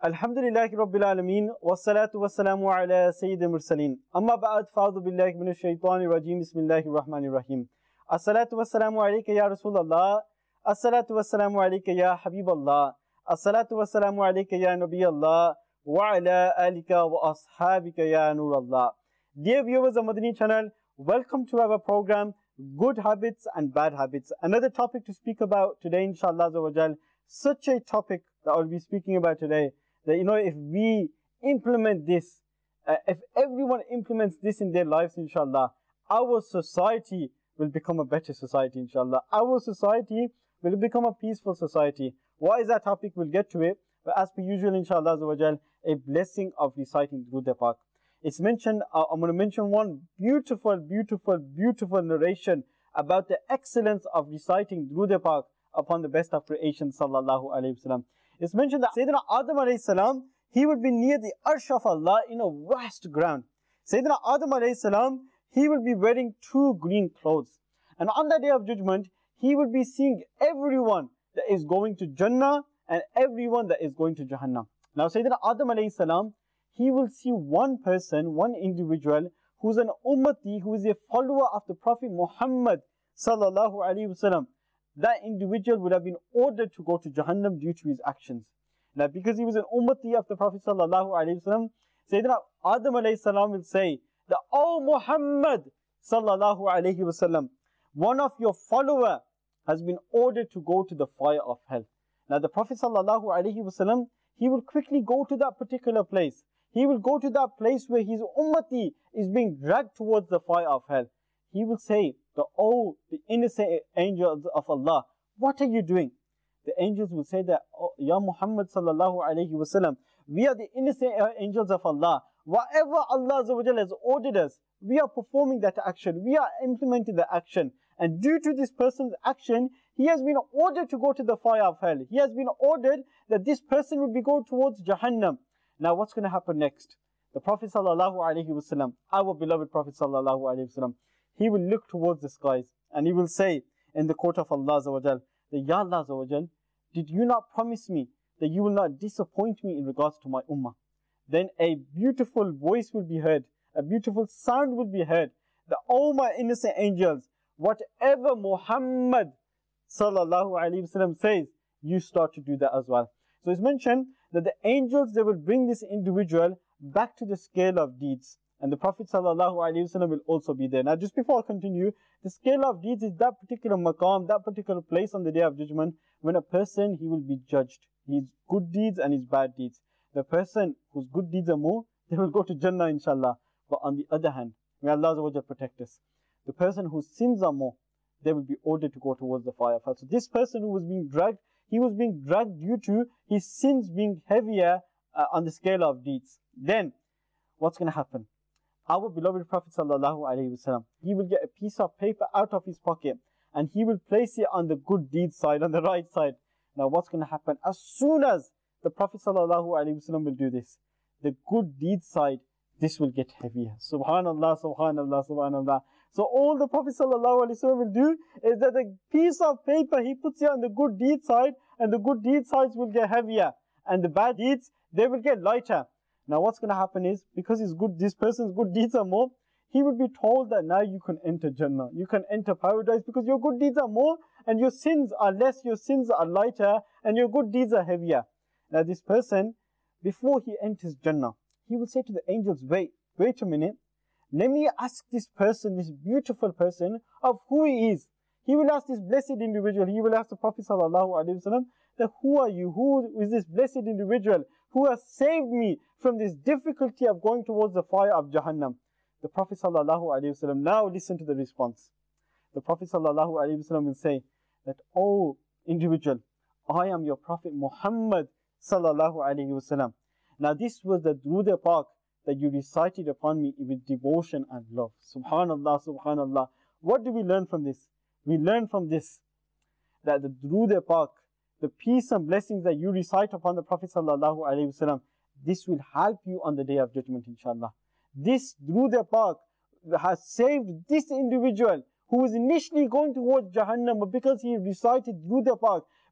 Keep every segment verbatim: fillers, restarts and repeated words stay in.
Alhamdulillahi Rabbil Alameen, wassalatu wassalamu ala Sayyidil Mursaleen. Amma ba'd, fa'udhu billahi minash shaitanir rajim, bismillahir rahmanir rahim. As-salatu wassalamu alayka ya Rasulallah, as-salatu wassalamu alayka ya Habiballah, as-salatu wassalamu alayka ya Nabiyallah, wa ala alika wa ashabika ya Nurallah. Dear viewers of Madani channel, welcome to our program, Good Habits and Bad Habits. Another topic to speak about today, inshallah azza wa jal. Such a topic that I'll be speaking about today, that you know, if we implement this, uh, if everyone implements this in their lives, inshallah, our society will become a better society, inshallah. Our society will become a peaceful society. What is that topic? We'll get to it. But as per usual, inshallah azza wa jal, a blessing of reciting Durood Pak. It's mentioned, uh, I'm going to mention one beautiful, beautiful, beautiful narration about the excellence of reciting Durood Pak upon the best of creation, sallallahu alayhi wasallam. It's mentioned that Sayyidina Adam alayhi salam, he would be near the arsh of Allah in a vast ground. Sayyidina Adam alayhi salam, he would be wearing two green clothes. And on the day of judgment, he would be seeing everyone that is going to Jannah and everyone that is going to Jahannam. Now Sayyidina Adam alayhi salam, he will see one person, one individual, who's an ummati, who is a follower of the Prophet Muhammad sallallahu alayhi wasallam. That individual would have been ordered to go to Jahannam due to his actions. Now, because he was an ummati of the Prophet sallallahu alaihi wasallam, Sayyidina Adam alayhi salam will say that, "O Muhammad sallallahu alaihi wasallam, one of your follower has been ordered to go to the fire of hell." Now, the Prophet sallallahu alaihi wasallam, he will quickly go to that particular place. He will go to that place where his ummati is being dragged towards the fire of hell. He will say, the, "Oh, the innocent angels of Allah, what are you doing?" The angels will say that, "Oh, Ya Muhammad sallallahu alayhi wasallam, we are the innocent angels of Allah. Whatever Allah azza wa jalla has ordered us, we are performing that action. We are implementing the action. And due to this person's action, he has been ordered to go to the fire of hell. He has been ordered that this person will be going towards Jahannam." Now what's going to happen next? The Prophet sallallahu alayhi wasallam, our beloved Prophet sallallahu alayhi wasallam, he will look towards the skies and he will say in the court of Allah azza wa jal, that, "Ya Allah azza wa jal, did you not promise me that you will not disappoint me in regards to my ummah?" Then a beautiful voice will be heard, a beautiful sound will be heard, that, "O my innocent angels, whatever Muhammad sallallahu alayhi wasallam says, you start to do that as well." So it's mentioned that the angels, they will bring this individual back to the scale of deeds. And the Prophet sallallahu alaihi wasallam will also be there. Now just before I continue, the scale of deeds is that particular maqam, that particular place on the day of judgment, when a person, he will be judged. His good deeds and his bad deeds. The person whose good deeds are more, they will go to Jannah inshallah. But on the other hand, may Allah azza wa jalla protect us. The person whose sins are more, they will be ordered to go towards the fire of hell. So this person who was being dragged, he was being dragged due to his sins being heavier uh, on the scale of deeds. Then, what's going to happen? Our beloved Prophet sallallahu alaihi wasallam, he will get a piece of paper out of his pocket and he will place it on the good deeds side, on the right side. Now what's going to happen? As soon as the Prophet sallallahu alaihi wasallam will do this, the good deeds side, this will get heavier. Subhanallah, subhanallah, subhanallah. So all the Prophet sallallahu alaihi wasallam will do is that the piece of paper, he puts it on the good deeds side and the good deeds sides will get heavier and the bad deeds, they will get lighter. Now what's going to happen is, because his good, this person's good deeds are more, he will be told that now you can enter Jannah, you can enter paradise because your good deeds are more and your sins are less, your sins are lighter and your good deeds are heavier. Now this person, before he enters Jannah, he will say to the angels, wait, wait a minute, let me ask this person, this beautiful person, of who he is. He will ask this blessed individual, he will ask the Prophet sallallahu alaihi wasallam, that who are you, who is this blessed individual who has saved me from this difficulty of going towards the fire of Jahannam? The Prophet sallallahu alaihi wasallam, now listen to the response. The Prophet sallallahu alaihi wasallam will say that, "Oh individual, I am your Prophet Muhammad sallallahu alaihi wasallam. Now this was the Durood Pak that you recited upon me with devotion and love." Subhanallah, subhanallah. What do we learn from this? We learn from this that the Durood Pak, the peace and blessings that you recite upon the Prophet sallallahu alaihi wasallam, this will help you on the day of judgment, inshallah. This Durood Pak has saved this individual who was initially going towards Jahannam, but because he recited Durood Pak,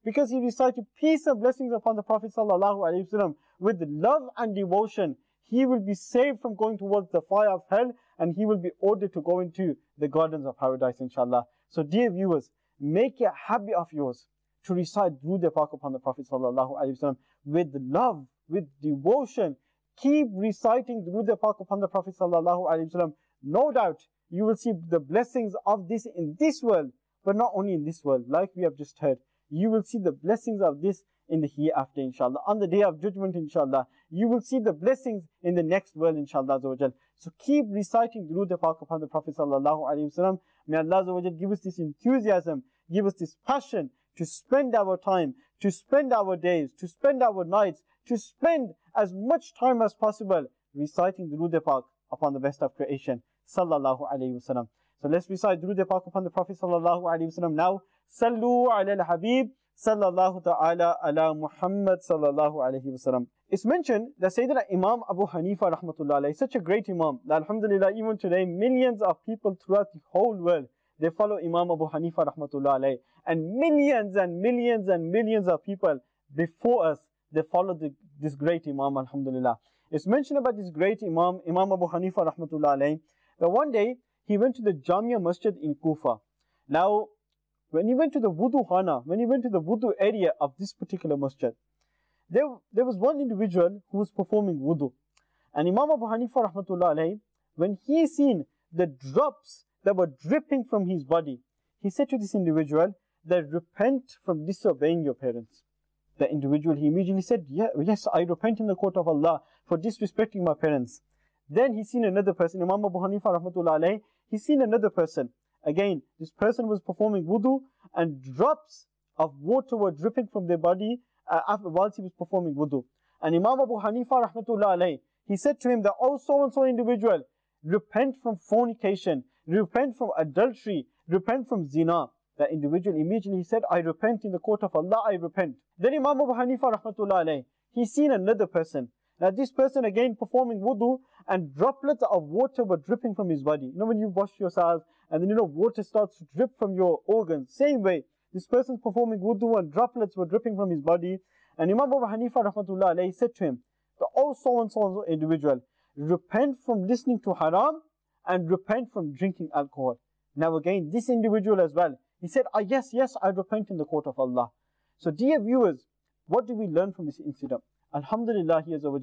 because he recited peace and blessings upon the Prophet sallallahu alaihi wasallam with love and devotion, he will be saved from going towards the fire of hell, and he will be ordered to go into the gardens of paradise, inshallah. So dear viewers, make it a habit of yours to recite Durood Pak upon the Prophet sallallahu alaihi wasallam with love, with devotion. Keep reciting Durood Pak upon the Prophet sallallahu alaihi wasallam. No doubt you will see the blessings of this in this world, but not only in this world, like we have just heard. You will see the blessings of this in the hereafter, inshallah. On the day of judgment, inshallah, you will see the blessings in the next world, inshallah. So keep reciting Durood Pak upon the Prophet sallallahu alaihi wasallam. May Allah give us this enthusiasm, give us this passion to spend our time, to spend our days, to spend our nights, to spend as much time as possible reciting Durood Pak upon the best of creation, sallallahu alaihi wasallam. So let's recite Durood Pak upon the Prophet sallallahu alaihi wasallam now. Sallu ala al-Habib sallallahu ta'ala ala Muhammad sallallahu alaihi wasallam. It's mentioned that Sayyidina Imam Abu Hanifa rahmatullah alayhi, such a great Imam, that alhamdulillah, even today, millions of people throughout the whole world, they follow Imam Abu Hanifa rahmatullah alayhi. And millions and millions and millions of people before us, they follow the, this great Imam, alhamdulillah. It's mentioned about this great Imam, Imam Abu Hanifa rahmatullah alayhi, that one day, he went to the Jamia Masjid in Kufa. Now, when he went to the wudu khana, when he went to the wudu area of this particular masjid, there, there was one individual who was performing wudu. And Imam Abu Hanifa rahmatullah alayhi, when he seen the drops that were dripping from his body, he said to this individual that repent from disobeying your parents. The individual, he immediately said, yeah, yes, I repent in the court of Allah for disrespecting my parents. Then he seen another person, Imam Abu Hanifa rahmatullah alayhi, he seen another person. Again, this person was performing wudu and drops of water were dripping from their body uh, after, whilst he was performing wudu. And Imam Abu Hanifa rahmatullah alayhi, he said to him that, oh, so-and-so individual, repent from fornication, repent from adultery, repent from zina. That individual immediately he said, I repent in the court of Allah, I repent. Then Imam Abu Hanifa rahmatullah alayhi, he seen another person. Now this person again performing wudu and droplets of water were dripping from his body. You know when you wash yourself and then you know water starts to drip from your organs. Same way, this person performing wudu and droplets were dripping from his body. And Imam Abu Hanifa rahmatullah alayhi said to him, the oh so and so individual, repent from listening to haram and repent from drinking alcohol. Now again, this individual as well, he said, ah, yes, yes, I repent in the court of Allah. So dear viewers, what do we learn from this incident? Alhamdulillah,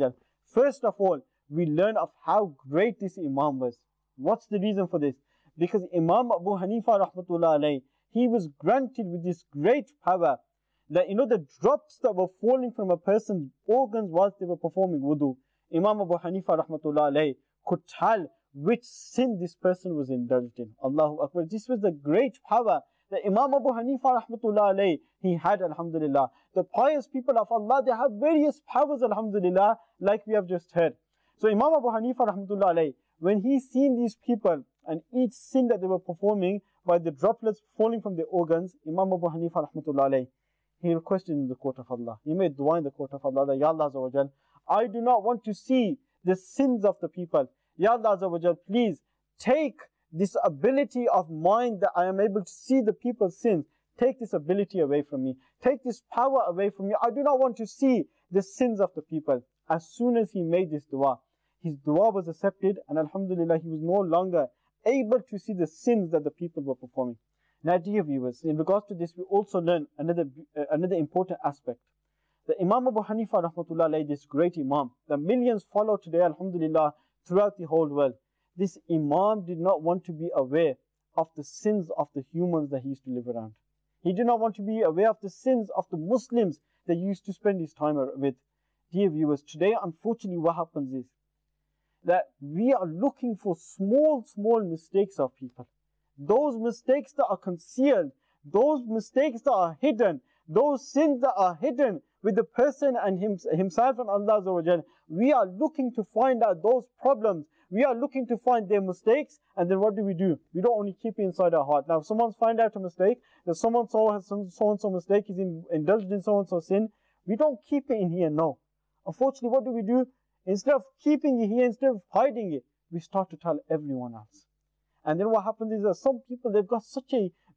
first of all, we learn of how great this Imam was. What's the reason for this? Because Imam Abu Hanifa rahmatullah alayhi, he was granted with this great power that, you know, the drops that were falling from a person's organs whilst they were performing wudu, Imam Abu Hanifa rahmatullah alayhi could tell which sin this person was indulged in. Allahu Akbar. This was the great power that Imam Abu Hanifa rahmatullah alayhi, he had, alhamdulillah. The pious people of Allah, they have various powers, alhamdulillah, like we have just heard. So Imam Abu Hanifa rahmatullah alayhi, when he seen these people and each sin that they were performing by the droplets falling from their organs, Imam Abu Hanifa rahmatullah alayhi, he requested in the court of Allah. He made dua in the court of Allah that, Ya Allah Azza wa Jal, I do not want to see the sins of the people. Ya Allah Azza wa Jal, please take this ability of mind that I am able to see the people's sins. Take this ability away from me. Take this power away from me. I do not want to see the sins of the people. As soon as he made this dua, his dua was accepted, and alhamdulillah, he was no longer able to see the sins that the people were performing. Now, dear viewers, in regards to this, we also learn another uh, another important aspect. The Imam Abu Hanifa rahmatullah alayhi, this great Imam, the millions follow today, alhamdulillah, throughout the whole world. This Imam did not want to be aware of the sins of the humans that he used to live around. He did not want to be aware of the sins of the Muslims that he used to spend his time with. Dear viewers, today, unfortunately, what happens is that we are looking for small, small mistakes of people. Those mistakes that are concealed, those mistakes that are hidden, those sins that are hidden with the person and him, himself and Allah Azza wa Jal. We are looking to find out those problems. We are looking to find their mistakes, and then what do we do? We don't only keep it inside our heart. Now, if someone's find out a mistake, that someone so has some so and so mistake, is in, indulged in so and so sin, we don't keep it in here, no. Unfortunately, what do we do? Instead of keeping it here, instead of hiding it, we start to tell everyone else. And then what happens is that some people, they've got such a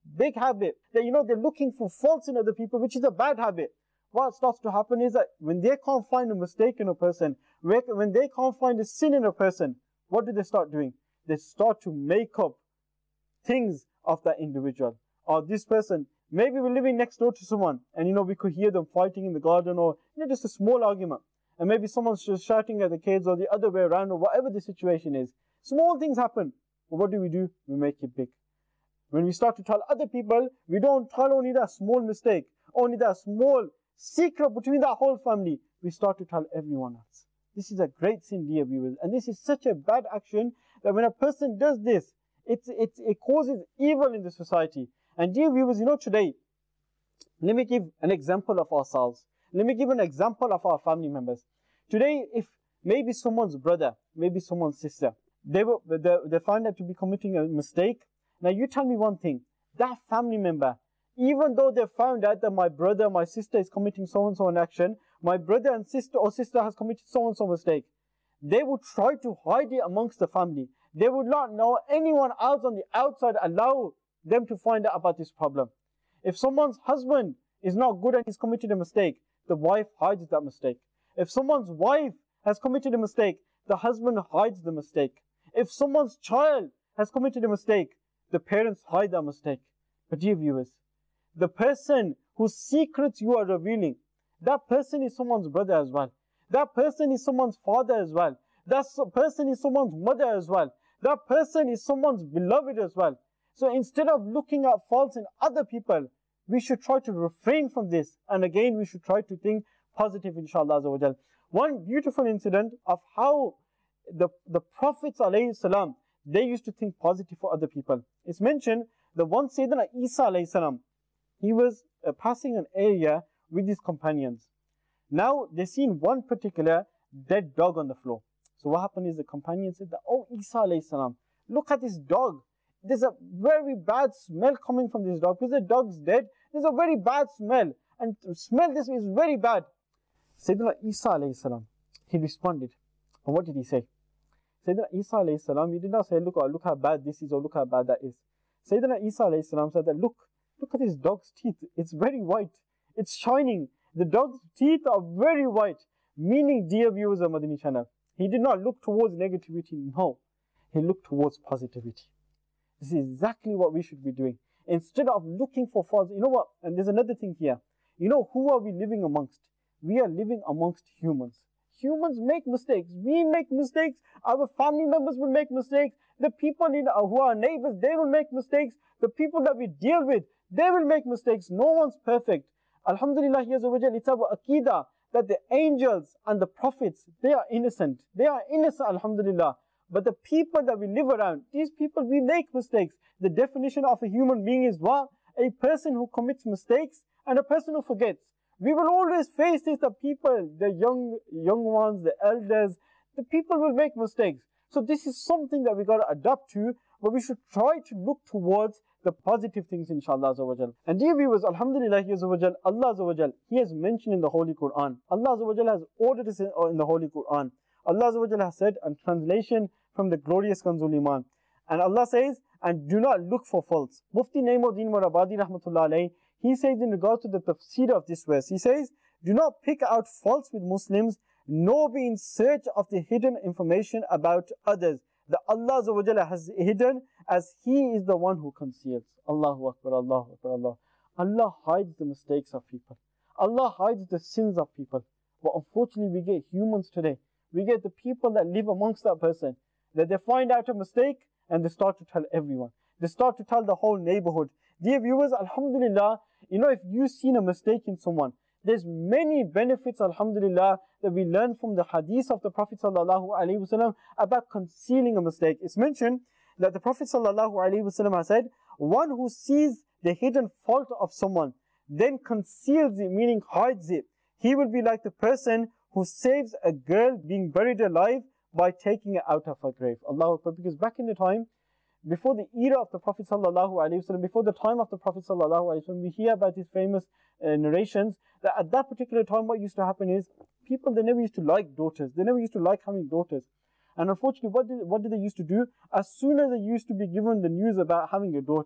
big habit that, you know, they're looking for faults in other people, which is a bad habit. What starts to happen is that when they can't find a mistake in a person, when they can't find a sin in a person, what do they start doing? They start to make up things of that individual. Or this person, maybe we're living next door to someone, and you know, we could hear them fighting in the garden, or you know, just a small argument. And maybe someone's just shouting at the kids, or the other way around, or whatever the situation is. Small things happen. But what do we do? We make it big. When we start to tell other people, we don't tell only that small mistake, only that small secret between that whole family. We start to tell everyone else. This is a great sin, dear viewers. And this is such a bad action that when a person does this, it, it, it causes evil in the society. And dear viewers, you know, today, let me give an example of ourselves. Let me give an example of our family members. Today, if maybe someone's brother, maybe someone's sister, they, were, they, they find out to be committing a mistake. Now you tell me one thing, that family member, even though they found out that my brother, my sister is committing so-and-so an action, my brother and sister or sister has committed so-and-so mistake, they would try to hide it amongst the family. They would not know anyone else on the outside allow them to find out about this problem. If someone's husband is not good and he's committed a mistake, the wife hides that mistake. If someone's wife has committed a mistake, the husband hides the mistake. If someone's child has committed a mistake, the parents hide that mistake. But dear viewers, the person whose secrets you are revealing, that person is someone's brother as well. That person is someone's father as well. That person is someone's mother as well. That person is someone's beloved as well. So instead of looking at faults in other people, we should try to refrain from this. And again, we should try to think positive, inshallah azza wa jal. One beautiful incident of how the, the Prophets alayhi salam, they used to think positive for other people. It's mentioned that one Sayyidina Isa alayhi salam, he was uh, passing an area with his companions. Now they seen one particular dead dog on the floor. So what happened is the companion said that, oh Isa alayhi salam, look at this dog. There's a very bad smell coming from this dog. Because the dog's dead, there's a very bad smell. And to smell this is very bad. Sayyidina Isa alayhi salam, he responded. And what did he say? Sayyidina Isa alayhi salam, he did not say, look, oh, look how bad this is, or look how bad that is. Sayyidina Isa alayhi salam said that, look, look at this dog's teeth. It's very white. It's shining. The dog's teeth are very white. Meaning, dear viewers of Madani Channel, he did not look towards negativity. No. He looked towards positivity. This is exactly what we should be doing. Instead of looking for faults, you know what? And there's another thing here. You know, who are we living amongst? We are living amongst humans. Humans make mistakes. We make mistakes. Our family members will make mistakes. The people in our, who are neighbors, they will make mistakes. The people that we deal with, they will make mistakes. No one's perfect. Alhamdulillah, it's our Aqidah that the angels and the prophets, they are innocent. They are innocent, alhamdulillah. But the people that we live around, these people, we make mistakes. The definition of a human being is what? A person who commits mistakes and a person who forgets. We will always face this, the people, the young, young ones, the elders, the people will make mistakes. So this is something that we got to adapt to, but we should try to look towards the positive things, inshallah azza wa jal. And dear viewers, alhamdulillah, azza wa jal, Allah azza wa jal, He has mentioned in the Holy Quran. Allah azza wa jal has ordered us in, in the Holy Quran. Allah azza wa jal has said, and translation from the glorious Kanzul Iman. And Allah says, and do not look for faults. Mufti Naimuddin Murabadi rahmatullah alayhi, he says in regard to the tafsir of this verse, he says, do not pick out faults with Muslims, nor be in search of the hidden information about others that Allah azza wa jalla has hidden, as He is the one who conceals. Allahu Akbar, Allahu Akbar, Allah. Allah hides the mistakes of people. Allah hides the sins of people. But unfortunately, we get humans today. We get the people that live amongst that person, that they find out a mistake and they start to tell everyone. They start to tell the whole neighborhood. Dear viewers, alhamdulillah, you know, if you've seen a mistake in someone, there's many benefits, alhamdulillah, that we learn from the hadith of the Prophet sallallahu alaihi wasallam about concealing a mistake. It's mentioned that the Prophet sallallahu alaihi wasallam has said, one who sees the hidden fault of someone, then conceals it, meaning hides it, he will be like the person who saves a girl being buried alive by taking it out of her grave. Allahu Akbar. Because back in the time, before the era of the Prophet sallallahu alaihi wasallam, before the time of the Prophet sallallahu alaihi wasallam, we hear about these famous uh, narrations that at that particular time what used to happen is people, they never used to like daughters. They never used to like having daughters. And unfortunately, what did, what did they used to do? As soon as they used to be given the news about having a daughter,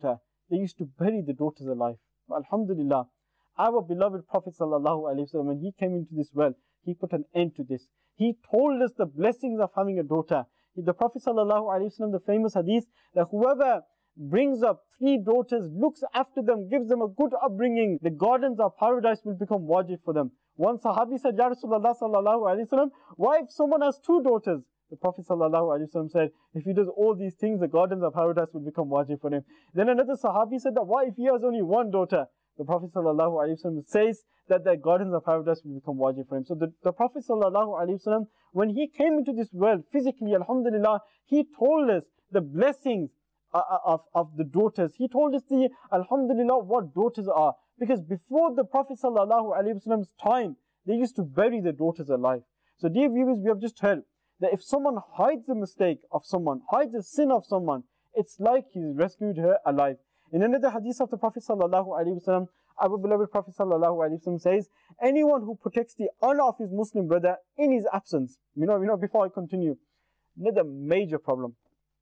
they used to bury the daughters alive. But alhamdulillah, our beloved Prophet sallallahu alaihi wasallam, when he came into this world, he put an end to this. He told us the blessings of having a daughter. The Prophet sallallahu alaihi wasallam, the famous hadith, that whoever brings up three daughters, looks after them, gives them a good upbringing, the gardens of paradise will become wajib for them. One Sahabi said, Ya Rasulullah sallallahu alaihi wasallam, why if someone has two daughters? The Prophet sallallahu alaihi wasallam said, if he does all these things, the gardens of paradise will become wajib for him. Then another Sahabi said that, why if he has only one daughter? The Prophet sallallahu alaihi wasallam says that the gardens of paradise will become wajib for him. So the, the Prophet sallallahu alaihi wasallam, when he came into this world physically, alhamdulillah, he told us the blessings uh, of, of the daughters. He told us the, alhamdulillah, what daughters are. Because before the Prophet sallallahu alaihi wasallam's time, they used to bury their daughters alive. So dear viewers, we have just heard that if someone hides a mistake of someone, hides a sin of someone, it's like he's rescued her alive. In another hadith of the Prophet sallallahu alaihi wasallam, our beloved Prophet sallallahu alaihi wasallam says, anyone who protects the honor of his Muslim brother in his absence. You know, you know, before I continue, another major problem.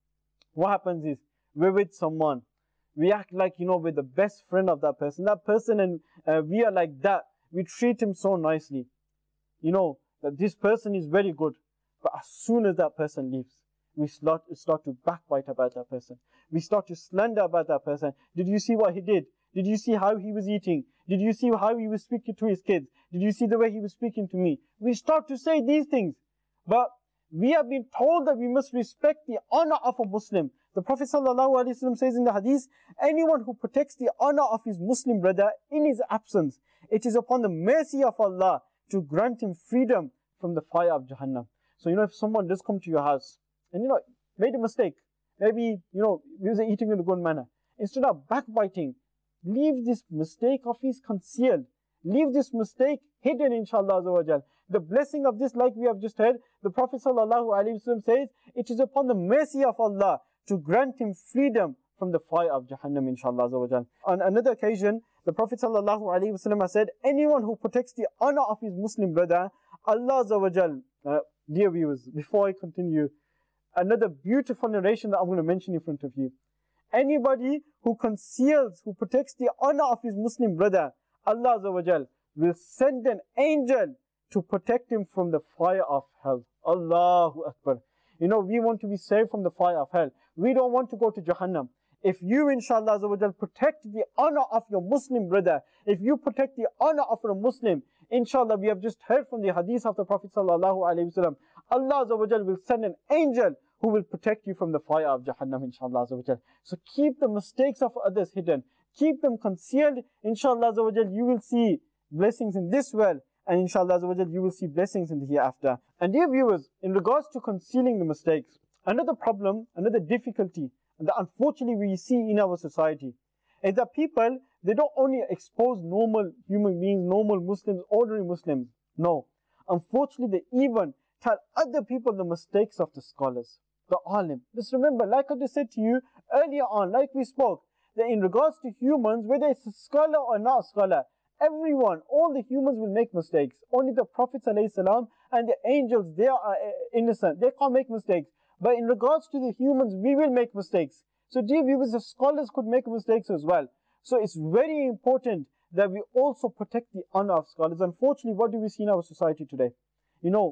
What happens is, we're with someone, we act like, you know, we're the best friend of that person. That person, and uh, we are like that. We treat him so nicely. You know, that this person is very good. But as soon as that person leaves, we start, start to backbite about that person. We start to slander about that person. Did you see what he did? Did you see how he was eating? Did you see how he was speaking to his kids? Did you see the way he was speaking to me? We start to say these things. But we have been told that we must respect the honor of a Muslim. The Prophet ﷺ says in the hadith, anyone who protects the honor of his Muslim brother in his absence, it is upon the mercy of Allah to grant him freedom from the fire of Jahannam. So, you know, if someone does come to your house and, you know, made a mistake, maybe, you know, he was eating in a good manner, instead of backbiting, leave this mistake of his concealed. Leave this mistake hidden, inshallah azza wa jal. The blessing of this, like we have just heard, the Prophet sallallahu alaihi wasallam says, it is upon the mercy of Allah to grant him freedom from the fire of Jahannam, inshallah azza wa jal. On another occasion, the Prophet sallallahu alaihi wasallam has said, anyone who protects the honor of his Muslim brother, Allah azza wa jal. Uh, dear viewers, before I continue, another beautiful narration that I'm going to mention in front of you. Anybody who conceals, who protects the honor of his Muslim brother, Allah Azza wa Jal will send an angel to protect him from the fire of hell. Allahu Akbar. You know, we want to be saved from the fire of hell. We don't want to go to Jahannam. If you, inshallah Azza wa Jal, protect the honor of your Muslim brother, if you protect the honor of a Muslim, inshallah, we have just heard from the hadith of the Prophet sallallahu alaihi wasallam, Allah Azza wa Jal will send an angel who will protect you from the fire of Jahannam, inshallah azza wa jal. So keep the mistakes of others hidden. Keep them concealed. Inshallah azza wa jal, you will see blessings in this world. And inshallah azza wa jal, you will see blessings in the hereafter. And dear viewers, in regards to concealing the mistakes, another problem, another difficulty that unfortunately we see in our society is that people, they don't only expose normal human beings, normal Muslims, ordinary Muslims. No. Unfortunately, they even tell other people the mistakes of the scholars, the alim. Just remember, like I just said to you earlier on, like we spoke, that in regards to humans, whether it's a scholar or not a scholar, everyone, all the humans will make mistakes. Only the Prophet ﷺ and the angels, they are innocent. They can't make mistakes. But in regards to the humans, we will make mistakes. So dear viewers, the scholars could make mistakes as well. So it's very important that we also protect the honor of scholars. Unfortunately, what do we see in our society today? You know,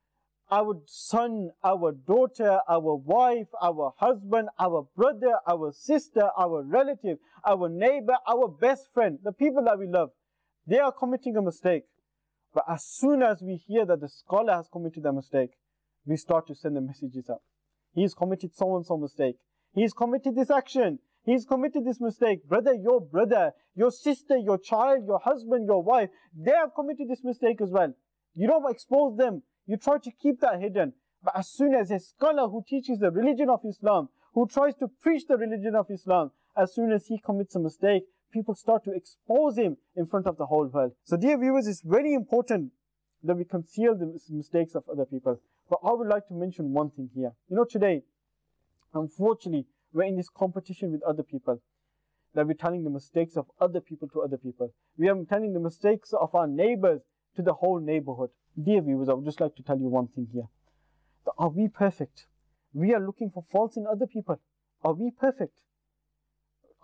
our son, our daughter, our wife, our husband, our brother, our sister, our relative, our neighbor, our best friend, the people that we love, they are committing a mistake. But as soon as we hear that the scholar has committed a mistake, we start to send the messages up. He's committed so-and-so mistake. He's committed this action. He's committed this mistake. Brother, your brother, your sister, your child, your husband, your wife, they have committed this mistake as well. You don't expose them. You try to keep that hidden. But as soon as a scholar who teaches the religion of Islam, who tries to preach the religion of Islam, as soon as he commits a mistake, people start to expose him in front of the whole world. So dear viewers, it's very important that we conceal the mistakes of other people. But I would like to mention one thing here. You know, today, unfortunately, we're in this competition with other people. That we're telling the mistakes of other people to other people. We are telling the mistakes of our neighbors to the whole neighborhood. Dear viewers, I would just like to tell you one thing here. Are we perfect? We are looking for faults in other people. Are we perfect?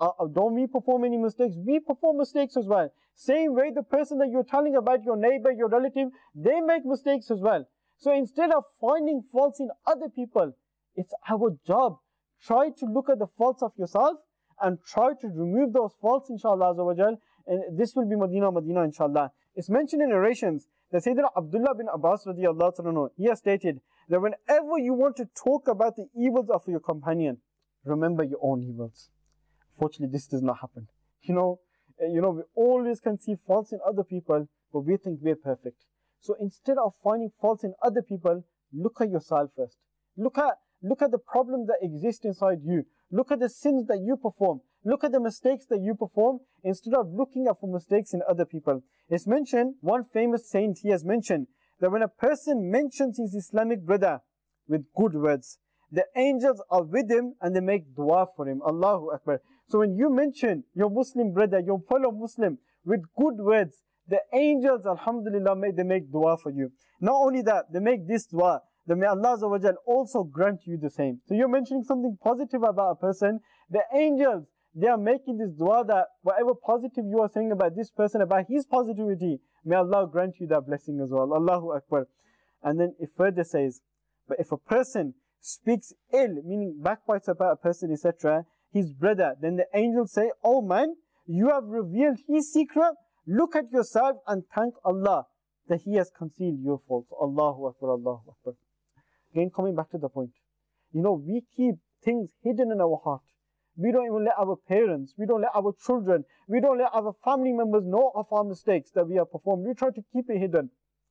uh, don't we perform any mistakes? We perform mistakes as well. Same way the person that you're telling about, your neighbor, your relative, they make mistakes as well. So instead of finding faults in other people, it's our job. Try to look at the faults of yourself and try to remove those faults, inshallah azza wa jal. And this will be Medina, Medina, inshallah. It's mentioned in narrations that Sayyidina Abdullah bin Abbas radiallahu anhu, he has stated that whenever you want to talk about the evils of your companion, remember your own evils. Fortunately, this does not happen. You know, you know, we always can see faults in other people, but we think we're perfect. So instead of finding faults in other people, look at yourself first. Look at, look at the problems that exist inside you. Look at the sins that you perform. Look at the mistakes that you perform instead of looking at for mistakes in other people. It's mentioned, one famous saint, he has mentioned that when a person mentions his Islamic brother with good words, the angels are with him and they make dua for him. Allahu Akbar. So when you mention your Muslim brother, your fellow Muslim with good words, the angels, alhamdulillah, may they make dua for you. Not only that, they make this dua, that may Allah Azza wa Jal also grant you the same. So you're mentioning something positive about a person, the angels, they are making this dua that whatever positive you are saying about this person, about his positivity, may Allah grant you that blessing as well. Allahu Akbar. And then it further says, but if a person speaks ill, meaning backbites about a person, et cetera, his brother, then the angels say, oh man, you have revealed his secret. Look at yourself and thank Allah that he has concealed your faults. Allahu Akbar, Allahu Akbar. Again, coming back to the point. You know, we keep things hidden in our heart. We don't even let our parents, we don't let our children, we don't let our family members know of our mistakes that we have performed. We try to keep it hidden.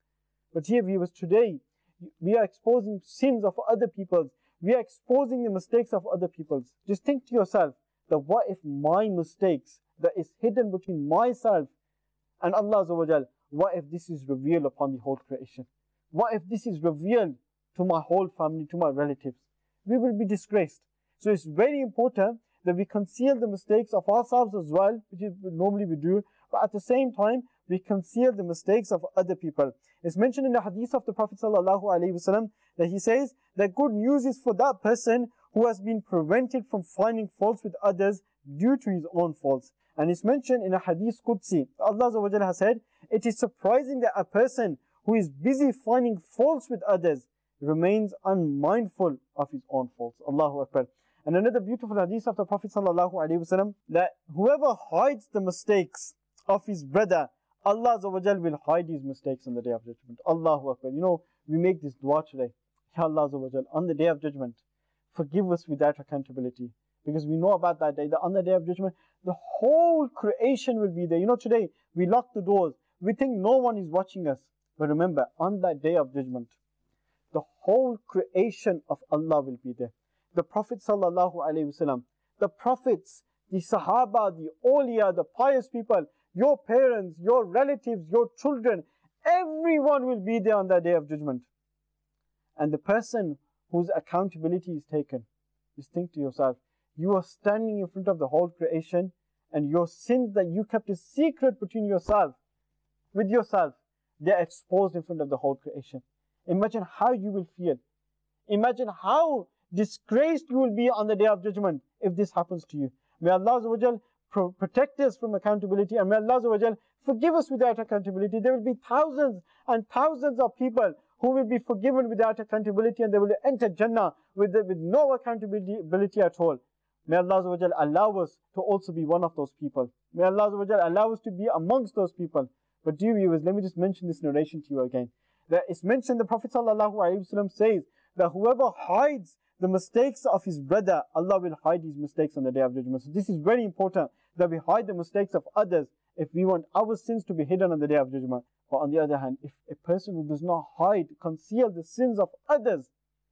But here viewers, today, we are exposing sins of other people's. We are exposing the mistakes of other people's. Just think to yourself that what if my mistakes that is hidden between myself and Allah Azza wa Jal, what if this is revealed upon the whole creation? What if this is revealed to my whole family, to my relatives? We will be disgraced. So it's very important that we conceal the mistakes of ourselves as well, which is normally we do, but at the same time, we conceal the mistakes of other people. It's mentioned in the hadith of the Prophet sallallahu alaihi wasallam that he says that good news is for that person who has been prevented from finding faults with others due to his own faults. And it's mentioned in a hadith Qudsi, Allah Azza wa Jalla has said, it is surprising that a person who is busy finding faults with others remains unmindful of his own faults. Allahu Akbar. And another beautiful hadith of the Prophet sallallahu alaihi wasallam that whoever hides the mistakes of his brother, Allah Azza wa Jal will hide his mistakes on the day of judgment. Allahu Akbar. You know, we make this dua today. Ya Allah Azza wa Jal, on the day of judgment, forgive us without accountability. Because we know about that day, that on the day of judgment, the whole creation will be there. You know, today, we lock the doors. We think no one is watching us. But remember, on that day of judgment, the whole creation of Allah will be there. The Prophet sallallahu alaihi wasallam, the prophets, the Sahaba, the awliya, the pious people, your parents, your relatives, your children, everyone will be there on that day of judgment. And the person whose accountability is taken, just think to yourself, you are standing in front of the whole creation and your sins that you kept a secret between yourself, with yourself, they're exposed in front of the whole creation. Imagine how you will feel. Imagine how disgraced you will be on the day of judgment if this happens to you. May Allah Azza wa Jal pro protect us from accountability, and may Allah Azza wa Jal forgive us without accountability. There will be thousands and thousands of people who will be forgiven without accountability, and they will enter Jannah with, the, with no accountability at all. May Allah Azza wa Jal allow us to also be one of those people. May Allah Azza wa Jal allow us to be amongst those people. But dear viewers, let me just mention this narration to you again. That it's mentioned, the Prophet sallallahu alaihi wasallam says that whoever hides the mistakes of his brother, Allah will hide his mistakes on the day of judgment. So this is very important, that we hide the mistakes of others if we want our sins to be hidden on the day of judgment. But on the other hand, if a person who does not hide, conceal the sins of others,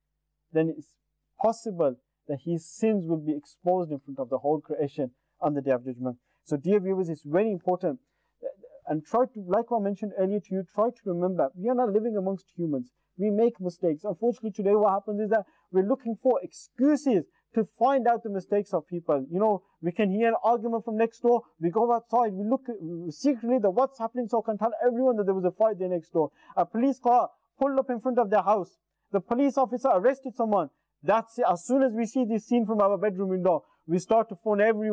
then it's possible that his sins will be exposed in front of the whole creation on the day of judgment. So dear viewers, it's very important, and try to, like I mentioned earlier to you, try to remember, we are not living amongst humans. We make mistakes. Unfortunately, today what happens is that we're looking for excuses to find out the mistakes of people. You know, we can hear an argument from next door. We go outside. We look secretly at what's happening, so can tell everyone that there was a fight there next door. A police car pulled up in front of their house. The police officer arrested someone. That's it. As soon as we see this scene from our bedroom window, we start to phone everyone.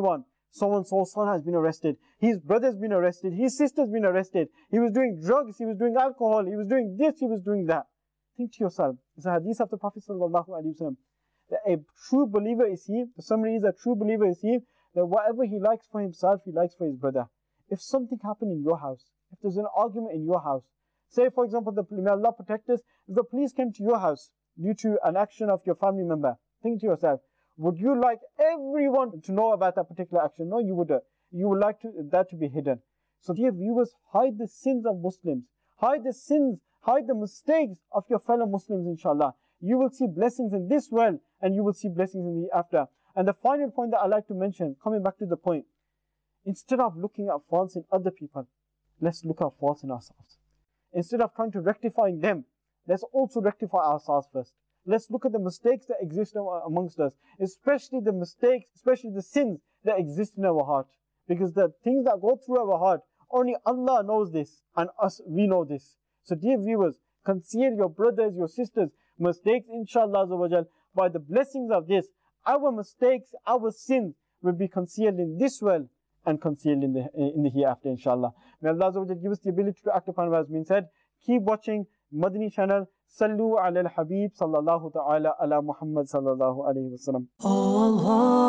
so-and-so's son has been arrested, his brother's been arrested, his sister's been arrested, he was doing drugs, he was doing alcohol, he was doing this, he was doing that. Think to yourself, it's a hadith of the Prophet sallallahu alaihi wasallam, that a true believer is he, the summary is a true believer is he, that whatever he likes for himself, he likes for his brother. If something happened in your house, if there's an argument in your house, say for example, the, may Allah protect us, if the police came to your house due to an action of your family member, think to yourself, would you like everyone to know about that particular action? No, you wouldn't. You would like to, that to be hidden. So dear viewers, hide the sins of Muslims. Hide the sins, hide the mistakes of your fellow Muslims, inshallah. You will see blessings in this world and you will see blessings in the after. And the final point that I like to mention, coming back to the point, instead of looking at faults in other people, let's look at faults in ourselves. Instead of trying to rectify them, let's also rectify ourselves first. Let's look at the mistakes that exist amongst us, especially the mistakes, especially the sins that exist in our heart. Because the things that go through our heart, only Allah knows this, and us, we know this. So dear viewers, conceal your brothers, your sisters' mistakes, inshallah, by the blessings of this. Our mistakes, our sins will be concealed in this world and concealed in the in the hereafter, inshallah. May Allah give us the ability to act upon what has been said. Keep watching Madani channel. Sallu ala al-Habib sallallahu ta'ala ala Muhammad sallallahu alayhi wa sallam.